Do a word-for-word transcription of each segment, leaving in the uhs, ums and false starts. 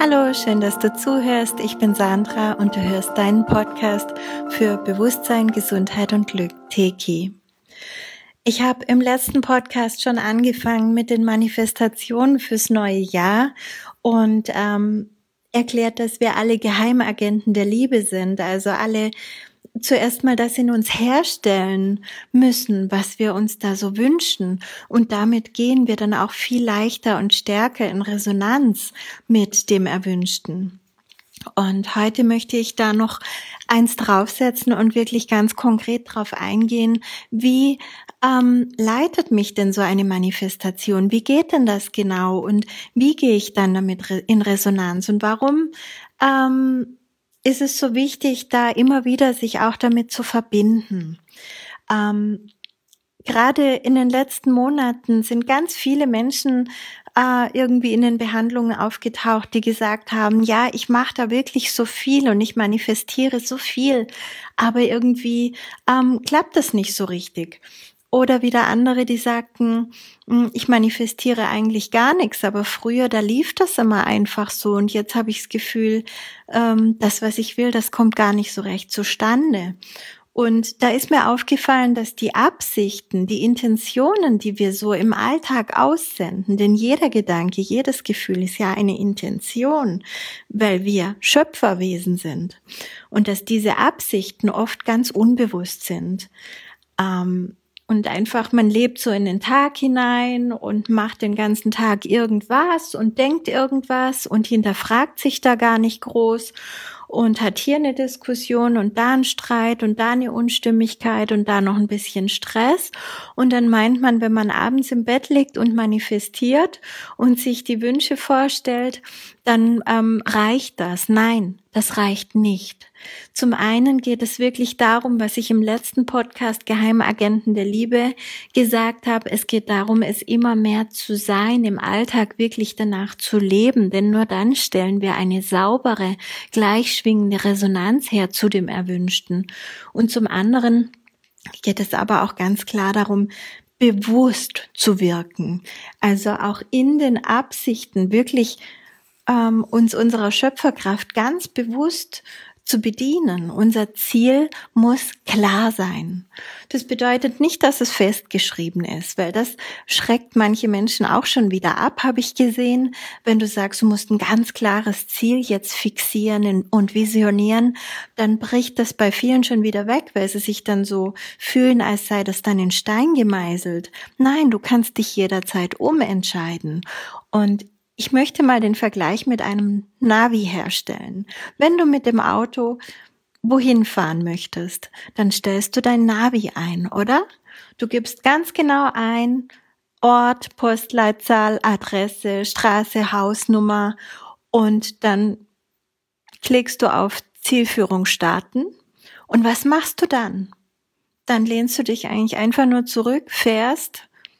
Hallo, schön, dass du zuhörst. Ich bin Sandra und du hörst deinen Podcast für Bewusstsein, Gesundheit und Glück, Teki. Ich habe im letzten Podcast schon angefangen mit den Manifestationen fürs neue Jahr und ähm, erklärt, dass wir alle Geheimagenten der Liebe sind, also alle zuerst mal das in uns herstellen müssen, was wir uns da so wünschen. Und damit gehen wir dann auch viel leichter und stärker in Resonanz mit dem Erwünschten. Und heute möchte ich da noch eins draufsetzen und wirklich ganz konkret drauf eingehen, wie ähm, leitet mich denn so eine Manifestation? Wie geht denn das genau? Und wie gehe ich dann damit in Resonanz? Und warum ähm, ist es so wichtig, da immer wieder sich auch damit zu verbinden? Ähm, gerade in den letzten Monaten sind ganz viele Menschen äh, irgendwie in den Behandlungen aufgetaucht, die gesagt haben, ja, ich mache da wirklich so viel und ich manifestiere so viel, aber irgendwie ähm, klappt das nicht so richtig. Oder wieder andere, die sagten, ich manifestiere eigentlich gar nichts, aber früher, da lief das immer einfach so und jetzt habe ich das Gefühl, das, was ich will, das kommt gar nicht so recht zustande. Und da ist mir aufgefallen, dass die Absichten, die Intentionen, die wir so im Alltag aussenden, denn jeder Gedanke, jedes Gefühl ist ja eine Intention, weil wir Schöpferwesen sind und dass diese Absichten oft ganz unbewusst sind. Ähm, Und einfach, man lebt so in den Tag hinein und macht den ganzen Tag irgendwas und denkt irgendwas und hinterfragt sich da gar nicht groß und hat hier eine Diskussion und da einen Streit und da eine Unstimmigkeit und da noch ein bisschen Stress. Und dann meint man, wenn man abends im Bett liegt und manifestiert und sich die Wünsche vorstellt, dann ähm, reicht das. Nein, das reicht nicht. Zum einen geht es wirklich darum, was ich im letzten Podcast Geheimagenten der Liebe gesagt habe. Es geht darum, es immer mehr zu sein, im Alltag wirklich danach zu leben. Denn nur dann stellen wir eine saubere, gleichschwingende Resonanz her zu dem Erwünschten. Und zum anderen geht es aber auch ganz klar darum, bewusst zu wirken. Also auch in den Absichten wirklich ähm, uns unserer Schöpferkraft ganz bewusst zu bedienen. Unser Ziel muss klar sein. Das bedeutet nicht, dass es festgeschrieben ist, weil das schreckt manche Menschen auch schon wieder ab, habe ich gesehen. Wenn du sagst, du musst ein ganz klares Ziel jetzt fixieren und visionieren, dann bricht das bei vielen schon wieder weg, weil sie sich dann so fühlen, als sei das dann in Stein gemeißelt. Nein, du kannst dich jederzeit umentscheiden. Und ich möchte mal den Vergleich mit einem Navi herstellen. Wenn du mit dem Auto wohin fahren möchtest, dann stellst du dein Navi ein, oder? Du gibst ganz genau ein, Ort, Postleitzahl, Adresse, Straße, Hausnummer und dann klickst du auf Zielführung starten. Und was machst du dann? Dann lehnst du dich eigentlich einfach nur zurück, fährst,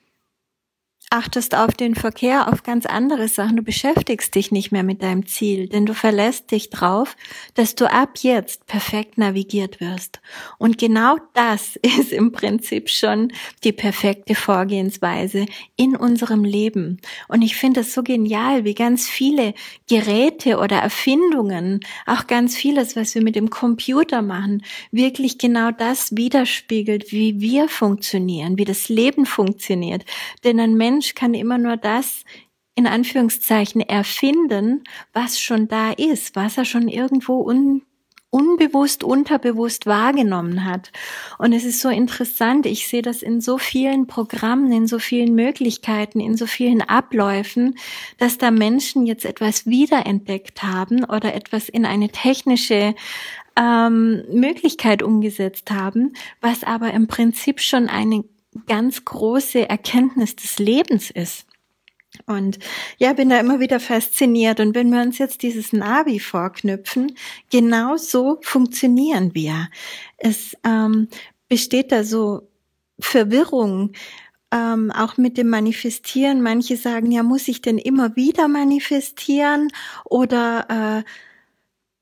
achtest auf den Verkehr, auf ganz andere Sachen. Du beschäftigst dich nicht mehr mit deinem Ziel, denn du verlässt dich drauf, dass du ab jetzt perfekt navigiert wirst. Und genau das ist im Prinzip schon die perfekte Vorgehensweise in unserem Leben. Und ich finde es so genial, wie ganz viele Geräte oder Erfindungen, auch ganz vieles, was wir mit dem Computer machen, wirklich genau das widerspiegelt, wie wir funktionieren, wie das Leben funktioniert. Denn ein Mensch Mensch kann immer nur das, in Anführungszeichen, erfinden, was schon da ist, was er schon irgendwo un, unbewusst, unterbewusst wahrgenommen hat. Und es ist so interessant, ich sehe das in so vielen Programmen, in so vielen Möglichkeiten, in so vielen Abläufen, dass da Menschen jetzt etwas wiederentdeckt haben oder etwas in eine technische ähm, Möglichkeit umgesetzt haben, was aber im Prinzip schon eine ganz große Erkenntnis des Lebens ist. Und ja, bin da immer wieder fasziniert. Und wenn wir uns jetzt dieses Navi vorknüpfen, genau so funktionieren wir. Es ähm, besteht da so Verwirrung, ähm, auch mit dem Manifestieren. Manche sagen, ja, muss ich denn immer wieder manifestieren? Oder äh,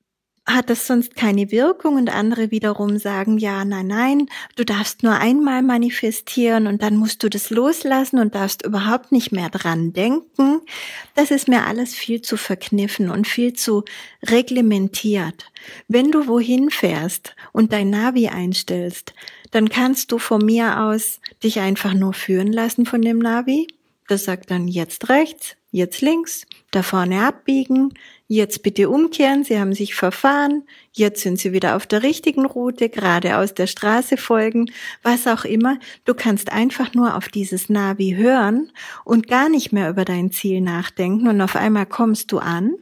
hat das sonst keine Wirkung und andere wiederum sagen, ja, nein, nein, du darfst nur einmal manifestieren und dann musst du das loslassen und darfst überhaupt nicht mehr dran denken. Das ist mir alles viel zu verkniffen und viel zu reglementiert. Wenn du wohin fährst und dein Navi einstellst, dann kannst du von mir aus dich einfach nur führen lassen von dem Navi. Das sagt dann jetzt rechts, jetzt links, da vorne abbiegen, jetzt bitte umkehren, Sie haben sich verfahren, jetzt sind Sie wieder auf der richtigen Route, geradeaus der Straße folgen, was auch immer. Du kannst einfach nur auf dieses Navi hören und gar nicht mehr über dein Ziel nachdenken und auf einmal kommst du an.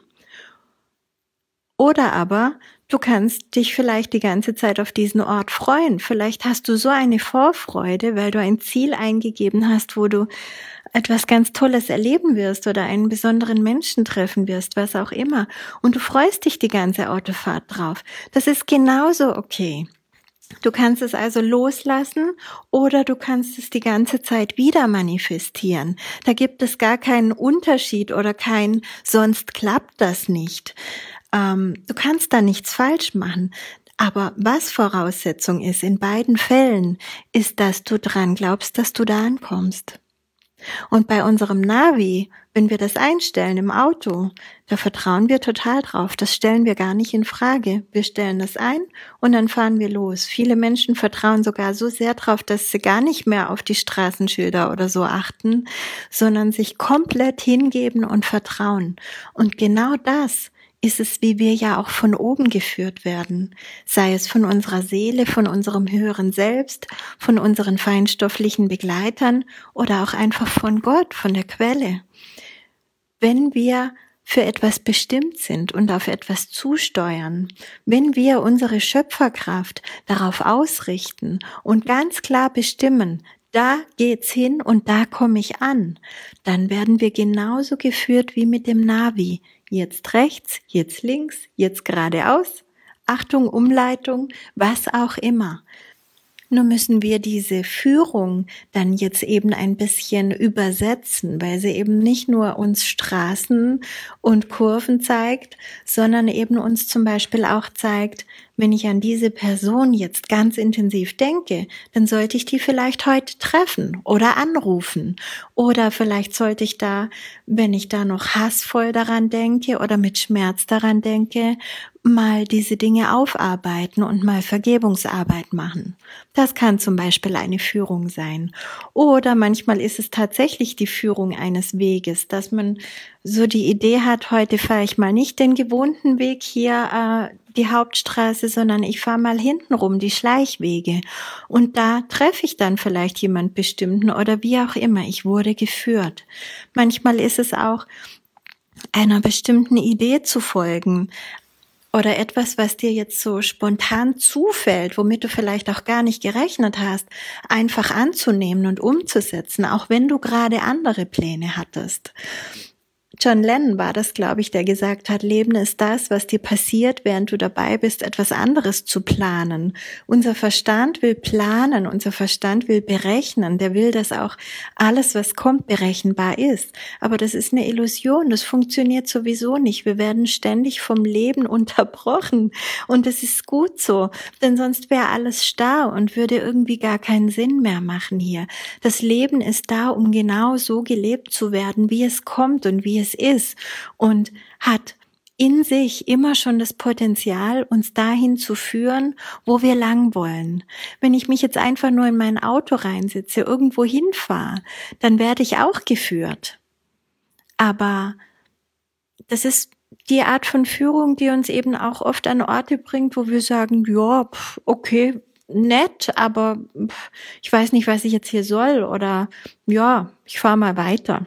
Oder aber du kannst dich vielleicht die ganze Zeit auf diesen Ort freuen. Vielleicht hast du so eine Vorfreude, weil du ein Ziel eingegeben hast, wo du etwas ganz Tolles erleben wirst oder einen besonderen Menschen treffen wirst, was auch immer. Und du freust dich die ganze Autofahrt drauf. Das ist genauso okay. Du kannst es also loslassen oder du kannst es die ganze Zeit wieder manifestieren. Da gibt es gar keinen Unterschied oder kein, sonst klappt das nicht. Ähm, du kannst da nichts falsch machen. Aber was Voraussetzung ist in beiden Fällen, ist, dass du dran glaubst, dass du da ankommst. Und bei unserem Navi, wenn wir das einstellen im Auto, da vertrauen wir total drauf. Das stellen wir gar nicht in Frage. Wir stellen das ein und dann fahren wir los. Viele Menschen vertrauen sogar so sehr drauf, dass sie gar nicht mehr auf die Straßenschilder oder so achten, sondern sich komplett hingeben und vertrauen. Und genau das ist es, wie wir ja auch von oben geführt werden, sei es von unserer Seele, von unserem höheren Selbst, von unseren feinstofflichen Begleitern oder auch einfach von Gott, von der Quelle. Wenn wir für etwas bestimmt sind und auf etwas zusteuern, wenn wir unsere Schöpferkraft darauf ausrichten und ganz klar bestimmen, da geht's hin und da komme ich an, dann werden wir genauso geführt wie mit dem Navi. Jetzt rechts, jetzt links, jetzt geradeaus, Achtung, Umleitung, was auch immer. Nur müssen wir diese Führung dann jetzt eben ein bisschen übersetzen, weil sie eben nicht nur uns Straßen und Kurven zeigt, sondern eben uns zum Beispiel auch zeigt, wenn ich an diese Person jetzt ganz intensiv denke, dann sollte ich die vielleicht heute treffen oder anrufen. Oder vielleicht sollte ich da, wenn ich da noch hassvoll daran denke oder mit Schmerz daran denke, mal diese Dinge aufarbeiten und mal Vergebungsarbeit machen. Das kann zum Beispiel eine Führung sein. Oder manchmal ist es tatsächlich die Führung eines Weges, dass man so die Idee hat, heute fahre ich mal nicht den gewohnten Weg hier, äh, die Hauptstraße, sondern ich fahre mal hintenrum die Schleichwege. Und da treffe ich dann vielleicht jemand Bestimmten oder wie auch immer. Ich wurde geführt. Manchmal ist es auch, einer bestimmten Idee zu folgen. Oder etwas, was dir jetzt so spontan zufällt, womit du vielleicht auch gar nicht gerechnet hast, einfach anzunehmen und umzusetzen, auch wenn du gerade andere Pläne hattest. John Lennon war das, glaube ich, der gesagt hat, Leben ist das, was dir passiert, während du dabei bist, etwas anderes zu planen. Unser Verstand will planen, unser Verstand will berechnen, der will, dass auch alles, was kommt, berechenbar ist. Aber das ist eine Illusion, das funktioniert sowieso nicht. Wir werden ständig vom Leben unterbrochen und das ist gut so, denn sonst wäre alles starr und würde irgendwie gar keinen Sinn mehr machen hier. Das Leben ist da, um genau so gelebt zu werden, wie es kommt und wie es ist und hat in sich immer schon das Potenzial, uns dahin zu führen, wo wir lang wollen. Wenn ich mich jetzt einfach nur in mein Auto reinsitze, irgendwo hinfahre, dann werde ich auch geführt. Aber das ist die Art von Führung, die uns eben auch oft an Orte bringt, wo wir sagen, ja, okay, nett, aber ich weiß nicht, was ich jetzt hier soll oder ja, ich fahre mal weiter.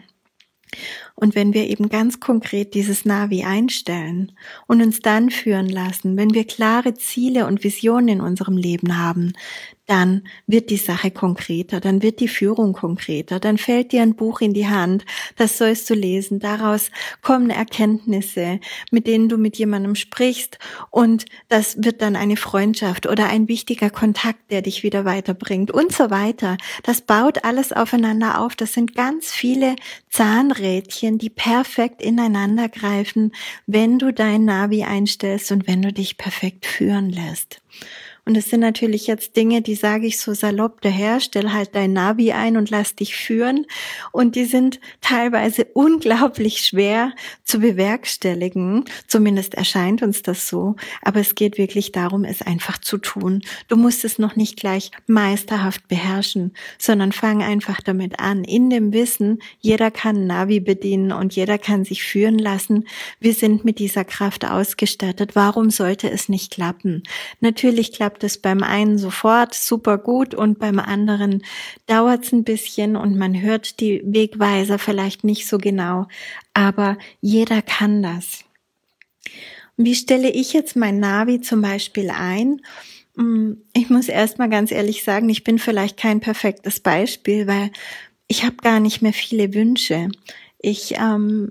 Und wenn wir eben ganz konkret dieses Navi einstellen und uns dann führen lassen, wenn wir klare Ziele und Visionen in unserem Leben haben, dann wird die Sache konkreter, dann wird die Führung konkreter, dann fällt dir ein Buch in die Hand, das sollst du lesen, daraus kommen Erkenntnisse, mit denen du mit jemandem sprichst und das wird dann eine Freundschaft oder ein wichtiger Kontakt, der dich wieder weiterbringt und so weiter. Das baut alles aufeinander auf, das sind ganz viele Zahnrädchen, die perfekt ineinander greifen, wenn du dein Navi einstellst und wenn du dich perfekt führen lässt. Und es sind natürlich jetzt Dinge, die sage ich so salopp daher, stell halt dein Navi ein und lass dich führen. Und die sind teilweise unglaublich schwer zu bewerkstelligen. Zumindest erscheint uns das so. Aber es geht wirklich darum, es einfach zu tun. Du musst es noch nicht gleich meisterhaft beherrschen, sondern fang einfach damit an. In dem Wissen, jeder kann Navi bedienen und jeder kann sich führen lassen. Wir sind mit dieser Kraft ausgestattet. Warum sollte es nicht klappen? Natürlich klappt es beim einen sofort super gut und beim anderen dauert es ein bisschen und man hört die Wegweiser vielleicht nicht so genau, aber jeder kann das. Wie stelle ich jetzt mein Navi zum Beispiel ein? Ich muss erst mal ganz ehrlich sagen, ich bin vielleicht kein perfektes Beispiel, weil ich habe gar nicht mehr viele Wünsche. Ich ähm,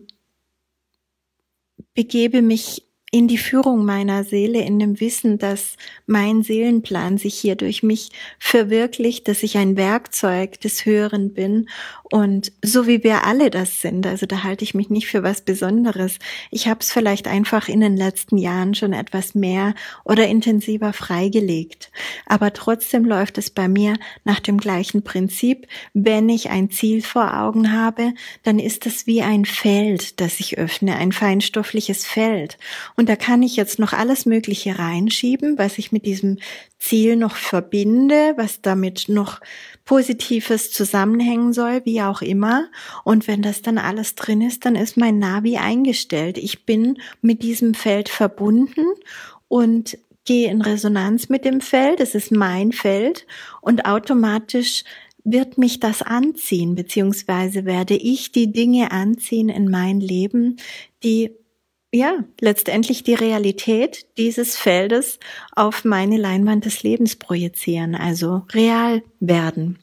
begebe mich in die Führung meiner Seele, in dem Wissen, dass mein Seelenplan sich hier durch mich verwirklicht, dass ich ein Werkzeug des Höheren bin und so wie wir alle das sind, also da halte ich mich nicht für was Besonderes. Ich habe es vielleicht einfach in den letzten Jahren schon etwas mehr oder intensiver freigelegt, aber trotzdem läuft es bei mir nach dem gleichen Prinzip. Wenn ich ein Ziel vor Augen habe, dann ist es wie ein Feld, das ich öffne, ein feinstoffliches Feld. Und da kann ich jetzt noch alles Mögliche reinschieben, was ich mit diesem Ziel noch verbinde, was damit noch Positives zusammenhängen soll, wie auch immer. Und wenn das dann alles drin ist, dann ist mein Navi eingestellt. Ich bin mit diesem Feld verbunden und gehe in Resonanz mit dem Feld. Es ist mein Feld und automatisch wird mich das anziehen, beziehungsweise werde ich die Dinge anziehen in mein Leben, die ja, letztendlich die Realität dieses Feldes auf meine Leinwand des Lebens projizieren, also real werden.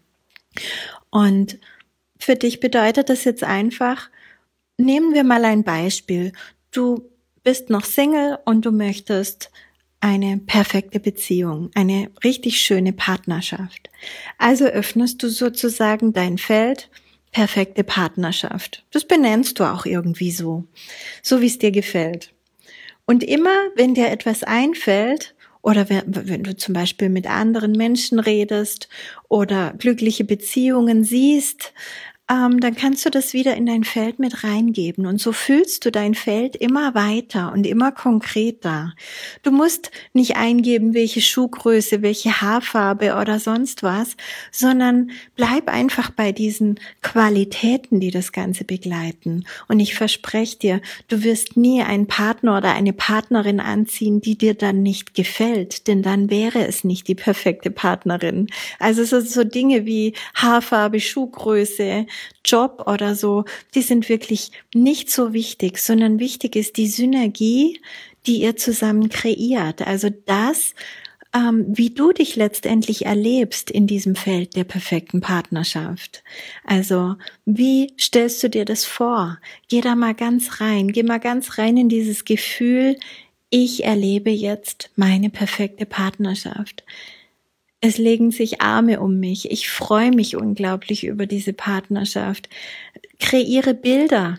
Und für dich bedeutet das jetzt einfach, nehmen wir mal ein Beispiel. Du bist noch Single und du möchtest eine perfekte Beziehung, eine richtig schöne Partnerschaft. Also öffnest du sozusagen dein Feld, perfekte Partnerschaft. Das benennst du auch irgendwie so, so wie es dir gefällt. Und immer, wenn dir etwas einfällt, oder wenn, wenn du zum Beispiel mit anderen Menschen redest oder glückliche Beziehungen siehst, ähm, dann kannst du das wieder in dein Feld mit reingeben. Und so fühlst du dein Feld immer weiter und immer konkreter. Du musst nicht eingeben, welche Schuhgröße, welche Haarfarbe oder sonst was, sondern bleib einfach bei diesen Qualitäten, die das Ganze begleiten. Und ich verspreche dir, du wirst nie einen Partner oder eine Partnerin anziehen, die dir dann nicht gefällt, denn dann wäre es nicht die perfekte Partnerin. Also so, so Dinge wie Haarfarbe, Schuhgröße, Job oder so, die sind wirklich nicht so wichtig, sondern wichtig ist die Synergie, die ihr zusammen kreiert. Also das, ähm, wie du dich letztendlich erlebst in diesem Feld der perfekten Partnerschaft. Also wie stellst du dir das vor? Geh da mal ganz rein, geh mal ganz rein in dieses Gefühl, ich erlebe jetzt meine perfekte Partnerschaft. Es legen sich Arme um mich. Ich freue mich unglaublich über diese Partnerschaft. Kreiere Bilder,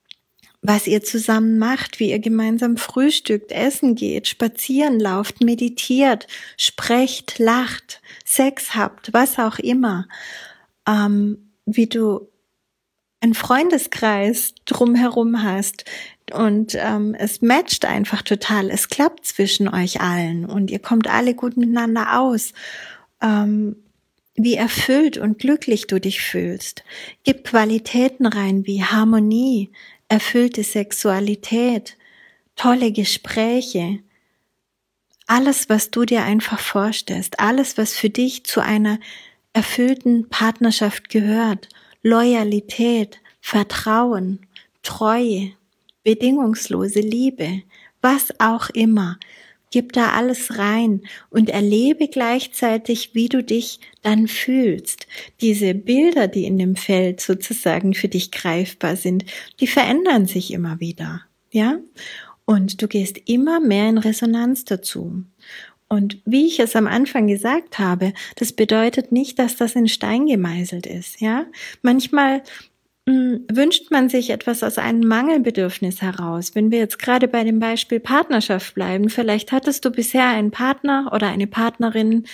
was ihr zusammen macht, wie ihr gemeinsam frühstückt, essen geht, spazieren lauft, meditiert, sprecht, lacht, Sex habt, was auch immer. Ähm, wie du einen Freundeskreis drumherum hast. Und ähm, es matcht einfach total. Es klappt zwischen euch allen und ihr kommt alle gut miteinander aus. Ähm, wie erfüllt und glücklich du dich fühlst. Gib Qualitäten rein wie Harmonie, erfüllte Sexualität, tolle Gespräche. Alles, was du dir einfach vorstellst, alles, was für dich zu einer erfüllten Partnerschaft gehört. Loyalität, Vertrauen, Treue, bedingungslose Liebe, was auch immer. Gib da alles rein und erlebe gleichzeitig, wie du dich dann fühlst. Diese Bilder, die in dem Feld sozusagen für dich greifbar sind, die verändern sich immer wieder, ja? Und du gehst immer mehr in Resonanz dazu. Und wie ich es am Anfang gesagt habe, das bedeutet nicht, dass das in Stein gemeißelt ist, ja? Manchmal wünscht man sich etwas aus einem Mangelbedürfnis heraus. Wenn wir jetzt gerade bei dem Beispiel Partnerschaft bleiben, vielleicht hattest du bisher einen Partner oder eine Partnerin,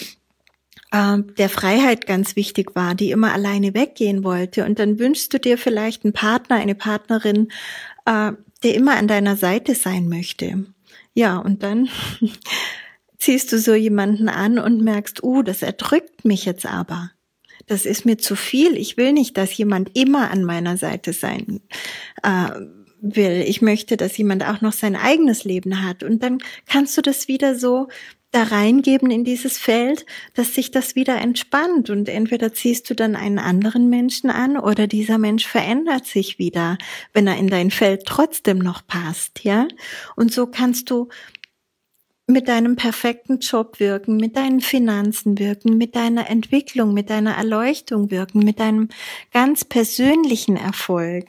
äh, der Freiheit ganz wichtig war, die immer alleine weggehen wollte, und dann wünschst du dir vielleicht einen Partner, eine Partnerin, äh, der immer an deiner Seite sein möchte. Ja, und dann ziehst du so jemanden an und merkst, uh, das erdrückt mich jetzt aber. Das ist mir zu viel. Ich will nicht, dass jemand immer an meiner Seite sein äh, will. Ich möchte, dass jemand auch noch sein eigenes Leben hat. Und dann kannst du das wieder so da reingeben in dieses Feld, dass sich das wieder entspannt. Und entweder ziehst du dann einen anderen Menschen an oder dieser Mensch verändert sich wieder, wenn er in dein Feld trotzdem noch passt, ja? Und so kannst du mit deinem perfekten Job wirken, mit deinen Finanzen wirken, mit deiner Entwicklung, mit deiner Erleuchtung wirken, mit deinem ganz persönlichen Erfolg.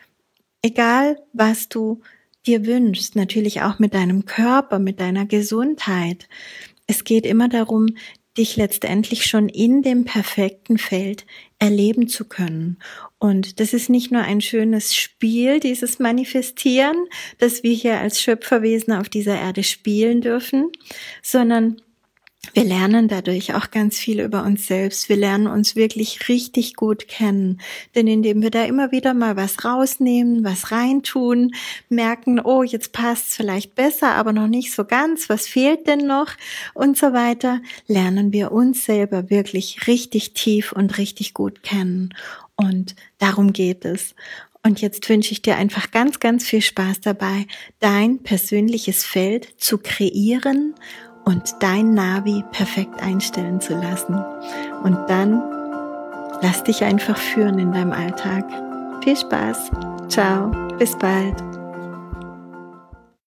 Egal, was du dir wünschst, natürlich auch mit deinem Körper, mit deiner Gesundheit. Es geht immer darum, dich letztendlich schon in dem perfekten Feld erleben zu können. Und das ist nicht nur ein schönes Spiel, dieses Manifestieren, das wir hier als Schöpferwesen auf dieser Erde spielen dürfen, sondern wir lernen dadurch auch ganz viel über uns selbst. Wir lernen uns wirklich richtig gut kennen. Denn indem wir da immer wieder mal was rausnehmen, was reintun, merken, oh, jetzt passt es vielleicht besser, aber noch nicht so ganz, was fehlt denn noch und so weiter, lernen wir uns selber wirklich richtig tief und richtig gut kennen. Und darum geht es. Und jetzt wünsche ich dir einfach ganz, ganz viel Spaß dabei, dein persönliches Feld zu kreieren und dein Navi perfekt einstellen zu lassen. Und dann lass dich einfach führen in deinem Alltag. Viel Spaß. Ciao. Bis bald.